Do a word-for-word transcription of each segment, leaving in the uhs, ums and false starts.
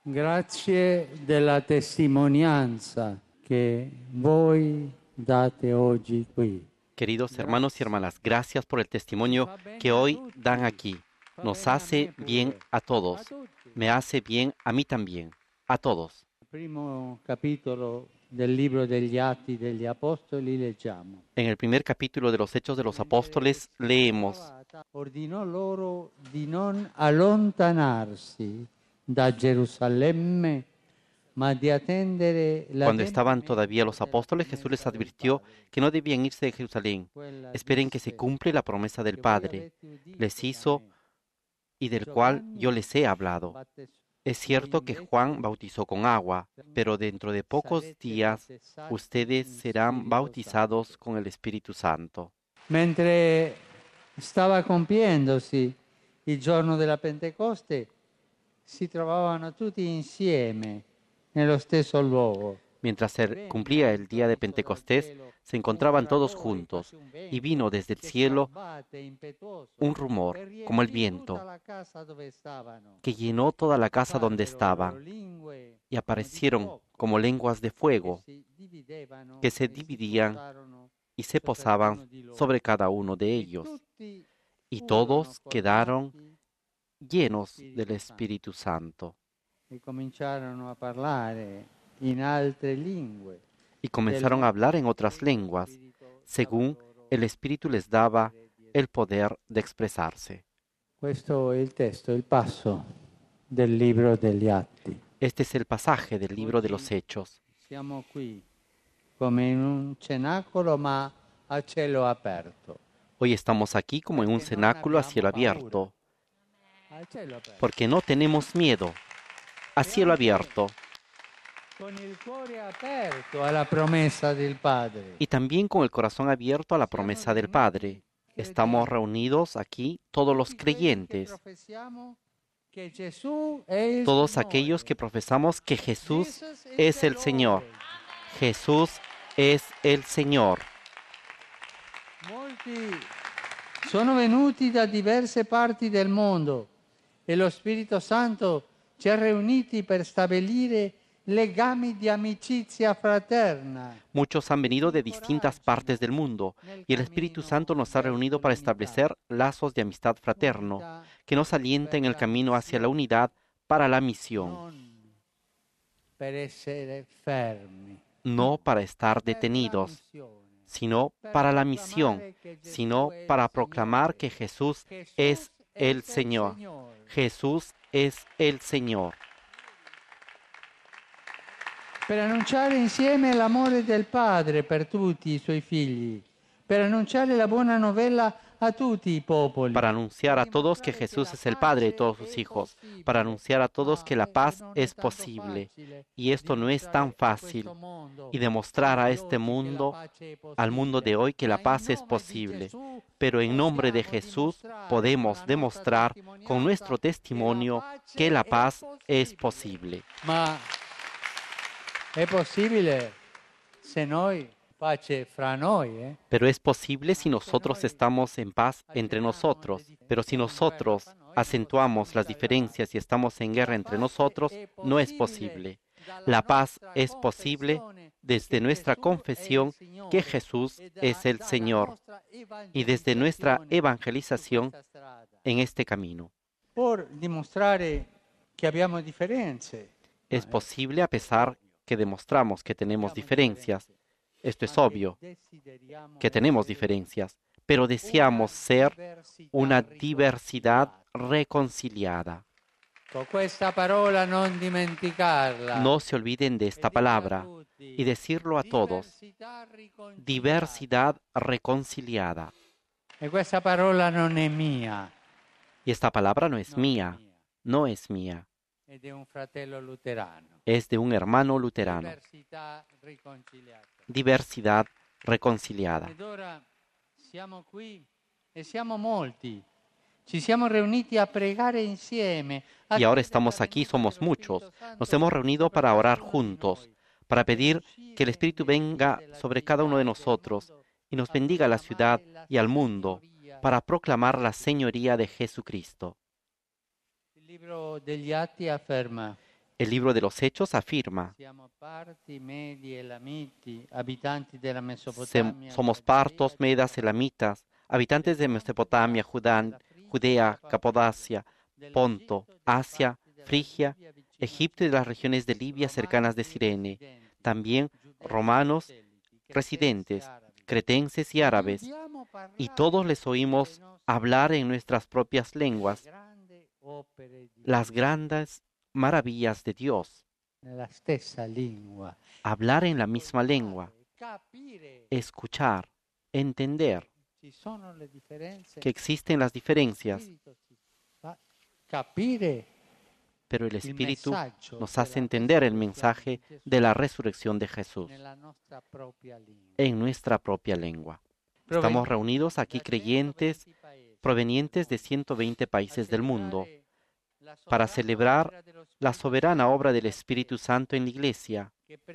Grazie della testimonianza che voi date oggi qui. Queridos hermanos y hermanas, gracias por el testimonio que hoy dan aquí. Nos hace bien a todos. Me hace bien a mí también, a todos. Il primo capitolo del libro degli Atti degli Apostoli leggiamo. En el primer capítulo de los Hechos de los Apóstoles leemos: Ordinò loro di non allontanarsi da Gerusalemme, ma di attendere la Cuando estaban todavía los apóstoles, Jesús les advirtió que no debían irse de Jerusalén. Esperen que se cumple la promesa del Padre. Les hizo y del cual yo les he hablado. Es cierto que Juan bautizó con agua, pero dentro de pocos días ustedes serán bautizados con el Espíritu Santo. Mentre stava compiendosi il giorno della Pentecoste, si trovavano tutti insieme nello stesso luogo. Mientras se cumplía el día de Pentecostés, se encontraban todos juntos, y vino desde el cielo un rumor, como el viento, que llenó toda la casa donde estaban, y aparecieron como lenguas de fuego, que se dividían y se posaban sobre cada uno de ellos, y todos quedaron llenos del Espíritu Santo. E cominciarono a parlare in altre lingue. Y comenzaron a hablar en otras lenguas, según el Espíritu les daba el poder de expresarse. Questo è il testo, il passo del libro degli Atti. Este es el pasaje del libro de los Hechos. Siamo qui come in un cenacolo ma a cielo aperto. Hoy estamos aquí como en un cenáculo a cielo abierto, A cielo aperto. porque no tenemos miedo, a cielo abierto, Con il cuore aperto alla promessa del Padre. y también con el corazón abierto a la promesa del Padre. Estamos reunidos aquí todos los creyentes, Professiamo che Gesù è il todos Signore. aquellos que profesamos que Jesús Jesus is es the el Señor. Lord. Jesús es el Señor. Molti sono venuti da diverse parti del mondo e lo Spirito Santo ci ha riuniti per stabilire legami di amicizia fraterna. Muchos han venido de distintas partes del mundo y el Espíritu Santo nos ha reunido para establecer lazos de amistad fraterno que nos alienta en el camino hacia la unidad para la misión, Non per essere fermi, no para estar detenidos, sino para la misión, sino para proclamar que Jesús es el Señor. Jesús es el Señor. Per annunciare insieme l'amore del Padre per tutti i suoi figli, per annunciare la buona novella a tutti i popoli. Para anunciar a todos que Jesús es el Padre de todos sus hijos, para anunciar a todos que la paz es posible, y esto no es tan fácil, y demostrar a este mundo, al mundo de hoy, que la paz es posible. Pero en nombre de Jesús podemos demostrar con nuestro testimonio que la paz es posible. Ma è possibile se noi pace fra noi, eh? Pero es posible si nosotros estamos en paz entre nosotros. Pero si nosotros acentuamos las diferencias y estamos en guerra entre nosotros, no es posible. La paz es posible desde nuestra confesión que Jesús es el Señor y desde nuestra evangelización en este camino. Por dimostrare che abbiamo differenze. Es posible a pesar que demostramos que tenemos diferencias. Esto es obvio, que tenemos diferencias, pero deseamos ser una diversidad reconciliada. Con questa parola non dimenticarla. No se olviden de esta palabra y decirlo a todos. Diversidad reconciliada. E questa parola non è mia, Y esta palabra no es mía, no es mía, è di un fratello luterano. es de un hermano luterano. Diversità riconciliata. Diversidad reconciliada. Ed ora siamo qui e siamo molti. Ci siamo riuniti a pregare insieme. a Y ahora chiedere estamos la aquí, venuta somos dello muchos. Spirito Santo Nos hemos reunido sobre para orar cada uno di juntos, noi, para pedir per que el Espíritu uscire venga dalla sobre cada uno de divinità del nosotros mondo, y nos a bendiga a la ciudad proclamare la y al mundo, signoria. para proclamar la señoría de Jesucristo. Il libro degli Atti afferma: El libro de los Hechos afirma, somos partos, medas, elamitas, habitantes de Mesopotamia, Judán, Judea, Capadocia, Ponto, Asia, Frigia, Egipto y de las regiones de Libia cercanas de Cirene, también romanos residentes, cretenses y árabes, y todos les oímos hablar en nuestras propias lenguas las grandes maravillas de Dios. Hablar en la misma lengua, escuchar, entender que existen las diferencias, pero el Espíritu nos hace entender el mensaje de la resurrección de Jesús en nuestra propia lengua. Estamos reunidos aquí creyentes provenientes de ciento veinte países del mundo para celebrar la soberana obra del Espíritu Santo en la Iglesia,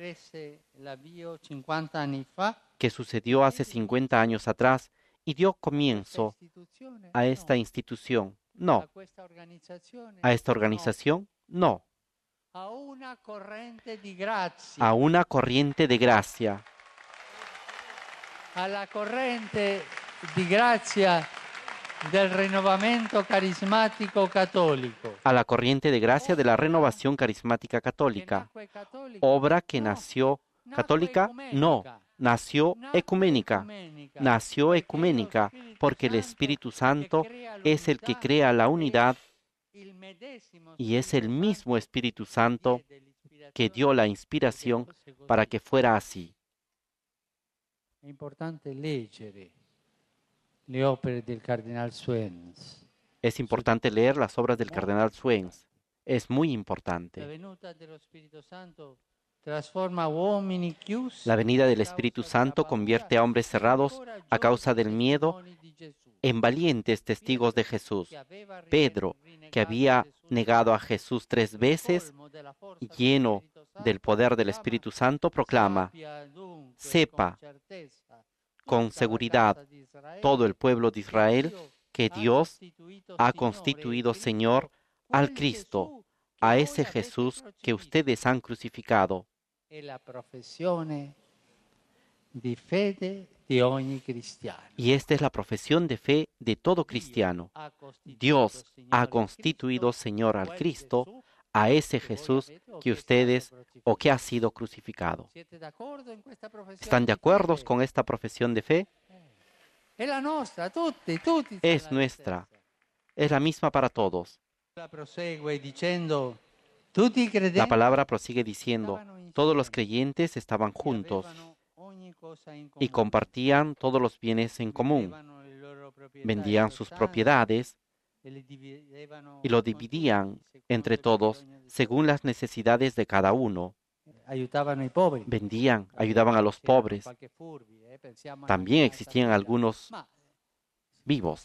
que sucedió hace cincuenta años atrás y dio comienzo a esta institución. No. A esta organización, no. A una corriente de gracia. A una corriente de gracia. A la corriente de gracia del renovamiento carismático católico. A la corriente de gracia de la renovación carismática católica. Obra que nació católica, no. Nació ecuménica, nació ecuménica, porque el Espíritu Santo es el que crea la unidad y es el mismo Espíritu Santo que dio la inspiración para que fuera así. Es importante leer le opere del cardenal Suenz. Es importante leer las obras del cardenal Suenz. Es muy importante. La venida del Espíritu Santo convierte a hombres cerrados a causa del miedo en valientes testigos de Jesús. Pedro, que había negado a Jesús tres veces, lleno del poder del Espíritu Santo, proclama: sepa con seguridad todo el pueblo de Israel que Dios ha constituido Señor al Cristo, a ese Jesús que ustedes han crucificado. Y esta es la profesión de fe de todo cristiano. Dios ha constituido Señor al Cristo, a ese Jesús que ustedes o que ha sido crucificado. ¿Están de acuerdo con esta profesión de fe? Es nuestra. Es la misma para todos. La palabra prosigue diciendo, todos los creyentes estaban juntos y compartían todos los bienes en común. Vendían sus propiedades y lo dividían entre todos según las necesidades de cada uno. Vendían, ayudaban a los pobres. También existían algunos vivos.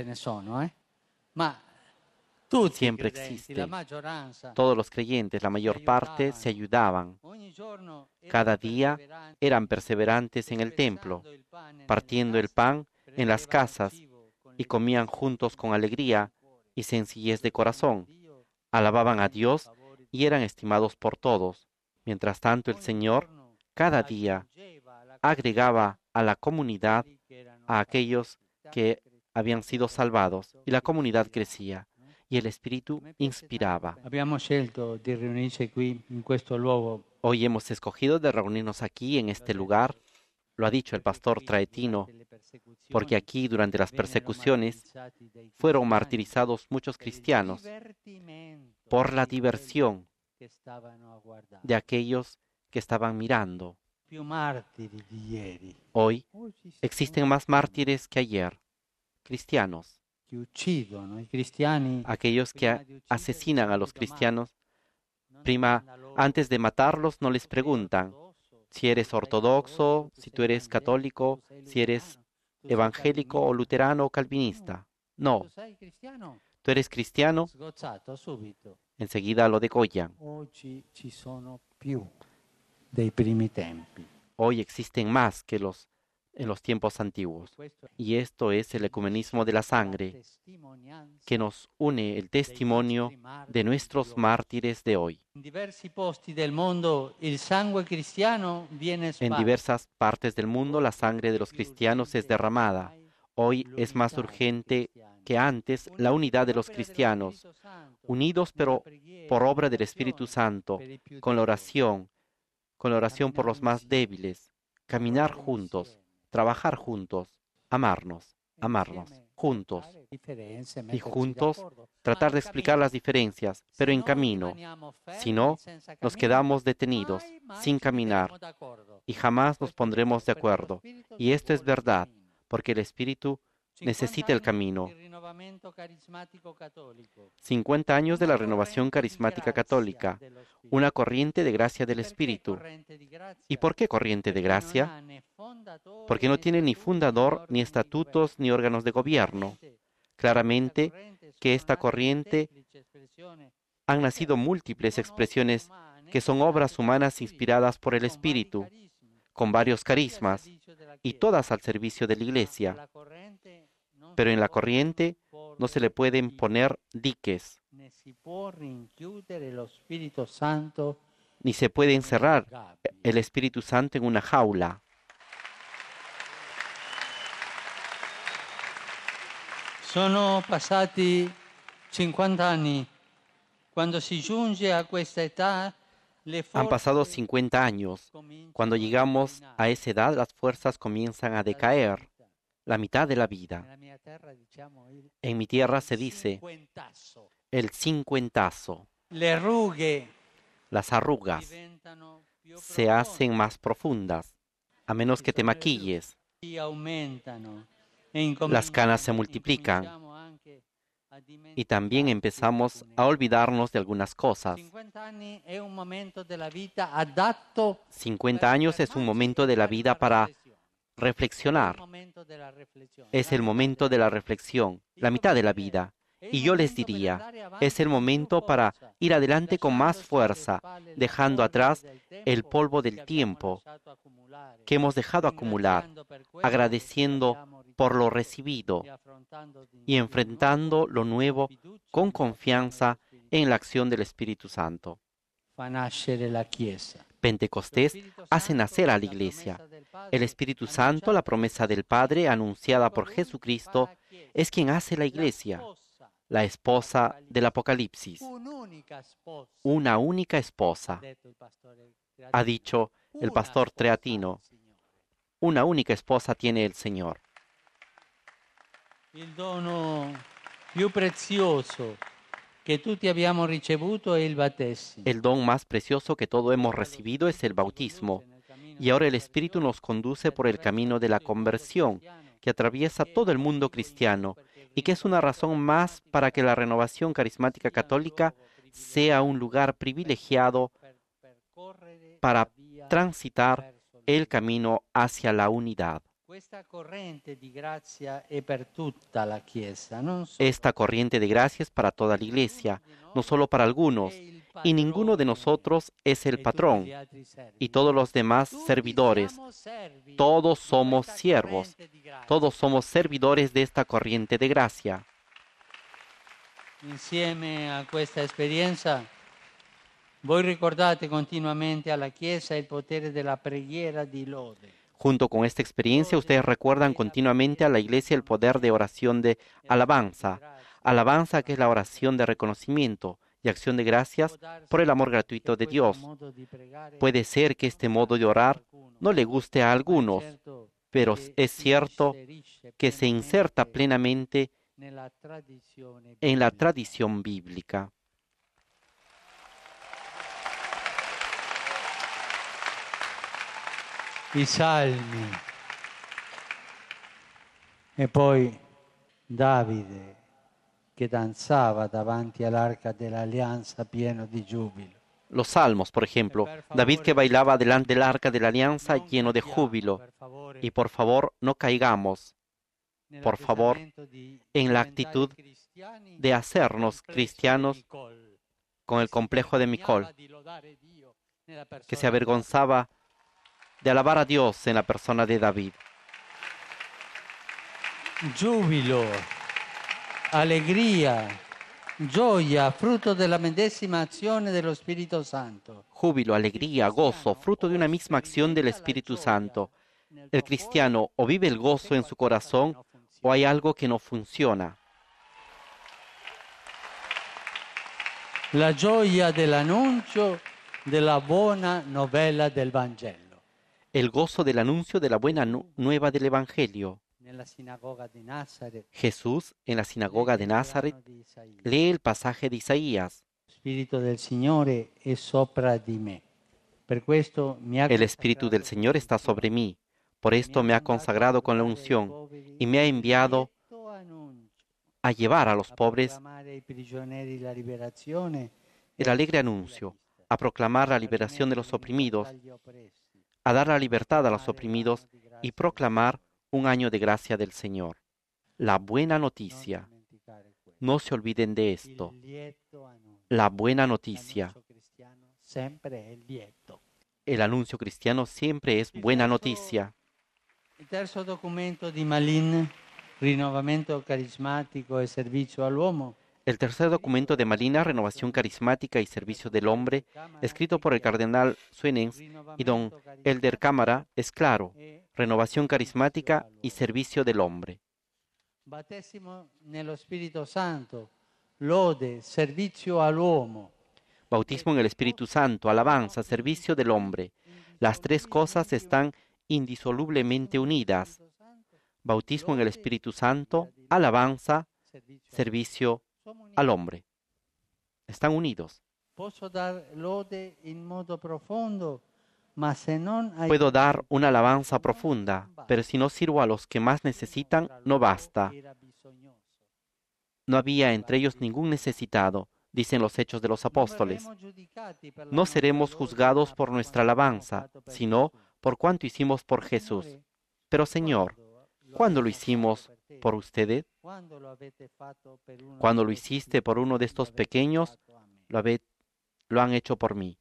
Siempre existe. Todos los creyentes, la mayor parte, se ayudaban. Cada día eran perseverantes en el templo, partiendo el pan en las casas y comían juntos con alegría y sencillez de corazón. Alababan a Dios y eran estimados por todos. Mientras tanto, el Señor cada día agregaba a la comunidad a aquellos que habían sido salvados y la comunidad crecía. Y el Espíritu inspiraba. Hoy hemos escogido de reunirnos aquí en este lugar, lo ha dicho el pastor Traetino, porque aquí durante las persecuciones fueron martirizados muchos cristianos por la diversión de aquellos que estaban mirando. Hoy existen más mártires que ayer, cristianos. Aquellos que asesinan a los cristianos, prima, antes de matarlos no les preguntan si eres ortodoxo, si tú eres católico, si eres evangélico o luterano o calvinista. No. Tú eres cristiano, enseguida lo degollan. Hoy existen más que los en los tiempos antiguos. Y esto es el ecumenismo de la sangre, que nos une el testimonio de nuestros mártires de hoy. En diversi posti del mondo il sangue cristiano viene En sparso. diversas partes del mundo la sangre de los cristianos es derramada. Hoy es más urgente que antes la unidad de los cristianos, unidos pero por obra del Espíritu Santo, con la oración, con la oración por los más débiles, caminar juntos, trabajar juntos, amarnos, amarnos, juntos, y juntos tratar de explicar las diferencias, pero en camino. Si no, nos quedamos detenidos, sin caminar, y jamás nos pondremos de acuerdo. Y esto es verdad, porque el Espíritu necesita el camino. cincuenta años de la renovación carismática católica, una corriente de gracia del Espíritu. ¿Y por qué corriente de gracia? Porque no tiene ni fundador, ni estatutos, ni órganos de gobierno. Claramente que esta corriente han nacido múltiples expresiones que son obras humanas inspiradas por el Espíritu, con varios carismas, y todas al servicio de la Iglesia. Pero en la corriente no se le pueden poner diques, ni se puede encerrar el Espíritu Santo en una jaula. Sono passati cinquanta anni. Cuando si giunge a questa età, le Han forze pasado cincuenta años. Cuando llegamos a esa edad, las fuerzas comienzan a decaer, la mitad de la vida. nella mia terra diciamo il En mi tierra se dice cinquentazo. el cincuentazo. Le rughe Las arrugas diventano più se hacen más profundas, a menos que te maquilles. profonde, aumentano e Las canas se multiplican incominciamo anche a y también empezamos a olvidarnos de algunas cosas. cinquanta anni è un momento della vita adatto cincuenta años es un momento de la vida para reflexionar. Es el momento de la reflexión, la mitad de la vida. Y yo les diría, es el momento para ir adelante con más fuerza, dejando atrás el polvo del tiempo que hemos dejado acumular, agradeciendo por lo recibido y enfrentando lo nuevo con confianza en la acción del Espíritu Santo. fa nascere la Chiesa. Pentecostés hace nacer a la Iglesia. El Espíritu Santo, la promesa del Padre anunciada por Jesucristo, es quien hace la Iglesia, la esposa del Apocalipsis, Un'unica sposa, una única esposa, ha detto il pastore ha dicho el pastor Treatino. Una única esposa tiene el Señor. Il dono più prezioso che tutti abbiamo ricevuto è il battesimo. El don más precioso que todo hemos recibido es el bautismo. Y ahora el Espíritu nos conduce por el camino de la conversión, que atraviesa todo el mundo cristiano, y que es una razón más para que la renovación carismática católica sea un lugar privilegiado para transitar el camino hacia la unidad. Questa corrente di grazia è per tutta la Chiesa, non solo Esta corriente de gracia es para toda la Iglesia, no solo para algunos, y ninguno de nosotros es el patrón, y todos los demás servidores. Todos somos siervos, todos somos servidores de esta corriente de gracia. Insieme a questa esperienza, voi ricordate continuamente alla Chiesa il potere della preghiera di lode. Junto con esta experiencia, ustedes recuerdan continuamente a la Iglesia el poder de oración de alabanza. Alabanza que es la oración de reconocimiento y acción de gracias por el amor gratuito de Dios. Puede ser que este modo de orar no le guste a algunos, pero es cierto que se inserta plenamente en la tradición bíblica. I salmi e poi Davide che danzava davanti all'arca dell'alleanza pieno di giubilo. Los salmos, por ejemplo, David que bailaba delante del arca de la alianza lleno de júbilo. Y por favor, no caigamos, por favor, en la actitud de hacernos cristianos con el complejo de Micol, que se avergonzaba de alabar a Dios en la persona de David. Giubilo, alegría, gioia, fruto de la medesima azione dello Spirito Santo. Júbilo, alegría, gozo, fruto de una misma acción del Espíritu Santo. El cristiano o vive el gozo en su corazón o hay algo que no funciona. La gioia dell'annuncio della buona novella del Vangelo. El gozo del anuncio de la buena nu- nueva del Evangelio. Nella sinagoga di Nazaret, Jesús, en la sinagoga de Nazaret, di Isaia. lee el pasaje de Isaías. Lo Spirito del Signore è sopra di me. Per questo mi ha El Espíritu del Señor está sobre mí. Por esto me ha consagrado con la unción y me ha enviado a llevar a los pobres proclamare ai prigionieri la liberazione, el alegre anuncio, a proclamar la liberación de los oprimidos, agli oppressi, a dar la libertad a los oprimidos y proclamar un año de gracia del Señor. La buena noticia. dimenticare questo. No se olviden de esto. Il lieto annuncio. La buena noticia. L'annuncio cristiano sempre è lieto. El anuncio cristiano siempre es buena noticia. Il terzo documento di Malin, Rinnovamento carismatico e servizio all'uomo, El tercer documento de Malina, Renovación Carismática y Servicio del Hombre, escrito por el cardenal Suenens y don Elder Cámara, es claro: renovación carismática y servicio del hombre. battesimo nello Spirito Santo, lode, servizio all'uomo. Bautismo en el Espíritu Santo, alabanza, servicio del hombre. Las tres cosas están indisolublemente unidas. Bautismo en el Espíritu Santo, alabanza, servicio al hombre. Están unidos. Posso dar lode in modo profondo, ma se non hai Puedo dar una alabanza profunda, pero si no sirvo a los que más necesitan, no basta. era bisognoso. No había entre ellos ningún necesitado, dicen los Hechos de los Apóstoles. Non verremo giudicati per la No nostra seremos lode, juzgados ma por per nuestra quanto abbiamo alabanza, fatto per sino Gesù. por cuanto hicimos por Jesús. Signore, Pero Señor, ¿cuándo lo hicimos por ustedes? quando lo avete fatto per uno Cuando di lo questi hiciste por uno de piccoli, estos lo avete pequeños, fatto a me. lo, habe- lo han hecho por mí.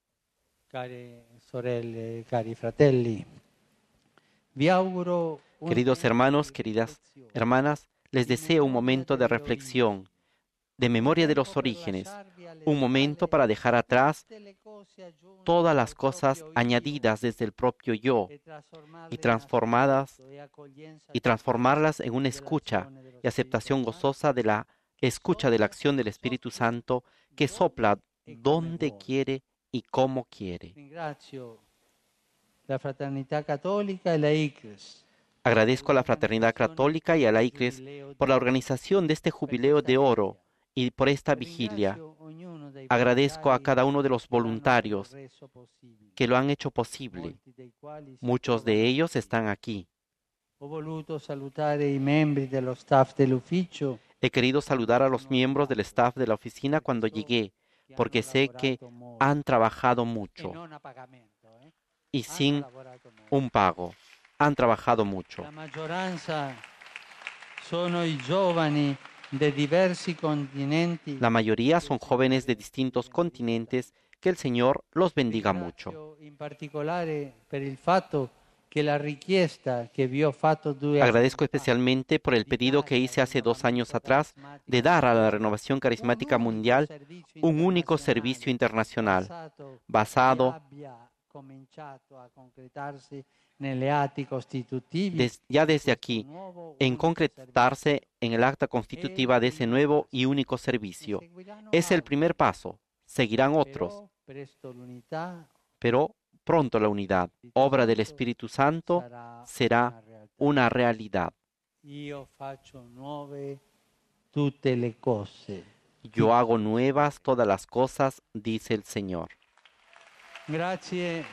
Care sorelle, cari fratelli, vi auguro un Queridos tempo hermanos, di queridas riflessione, hermanas, les di deseo un memoria momento de delle reflexión, de origini, memoria de un los tempo per orígenes, lasciarvi alle un momento spalle para dejar atrás tutte le cose aggiunte todas dal las cosas proprio io añadidas desde el propio yo e trasformarle y in transformadas ascolto e accoglienza y transformarlas en una escucha dell'azione dello y aceptación Spirito gozosa de la escucha de la acción del Espíritu Santo que sopla donde quiere y cómo quiere. Ringrazio la Fraternità Cattolica e la I C R E S Agradezco a la Fraternidad Católica y a la I C R E S por la organización de este jubileo de oro y por esta vigilia. Agradezco a cada uno de los voluntarios que lo han hecho posible. Muchos de ellos están aquí. Ho voluto salutare i membri dello staff dell'ufficio He querido saludar a los miembros del staff de la oficina cuando llegué, porque sé que han trabajado e mucho non a pagamento, eh? y Hanno sin lavorato molto. un pago. Han trabajado mucho. La maggioranza sono i giovani de diversi continenti. La mayoría son jóvenes de distintos continentes. Que el Señor los bendiga mucho. Ringrazio in particolare per il fatto che la richiesta che vi ho fatto due anni Agradezco fa especialmente por el pedido que hice hace dos años atrás de dar a la Renovación Carismática Mundial un único servicio internacional basado abbia cominciato a concretarsi nelle atti costitutivi des- ya desde aquí nuovo en unico concretarse en el acta constitutiva de ese nuevo y único servicio. servizio. Seguiranno Es el altri, primer paso. Seguirán otros, però presto l'unità pero pronto la unidad, obra del Espíritu Santo, sarà será una realtà. una realidad. Io faccio nuove tutte le cose. Yo hago nuevas todas las cosas, dice el Señor. Grazie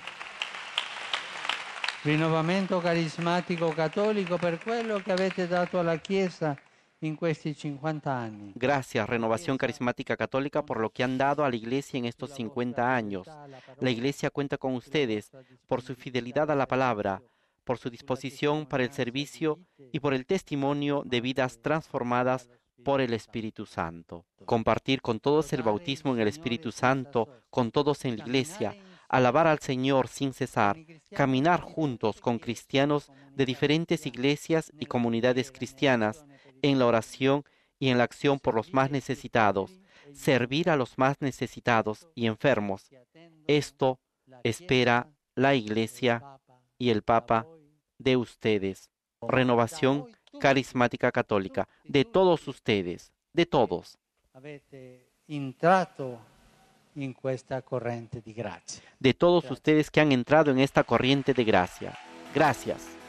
Rinnovamento Carismatico Cattolico per quello che avete dato alla Chiesa in questi cinquanta anni. Gracias, Renovación Carismática Católica, por lo que han dado a la Iglesia en estos cincuenta años. La Iglesia cuenta con ustedes por su fidelidad a la palabra, por su disposición para el servicio y por el testimonio de vidas transformadas por el Espíritu Santo. Compartir con todos el bautismo en el Espíritu Santo, con todos en la Iglesia, alabar al Señor sin cesar, caminar juntos con cristianos de diferentes iglesias y comunidades cristianas en la oración y en la acción por los más necesitados, servir a los más necesitados y enfermos. Esto espera la Iglesia y el Papa de ustedes. Renovación Carismática Católica, de todos ustedes, de todos. In questa corrente di grazia. De todos Gracias. Ustedes que han entrado en esta corriente de gracia. Gracias.